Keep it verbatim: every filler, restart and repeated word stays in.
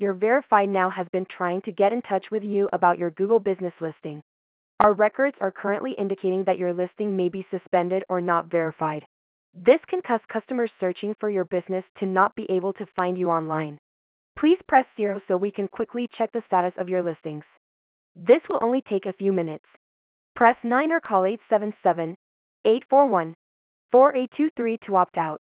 Your Verified Now has been trying to get in touch with you about your Google business listing. Our records are currently indicating that your listing may be suspended or not verified. This can cause customers searching for your business to not be able to find you online. Please press zero so we can quickly check the status of your listings. This will only take a few minutes. Press nine or call eight seven seven, eight four one, four eight two three to opt out.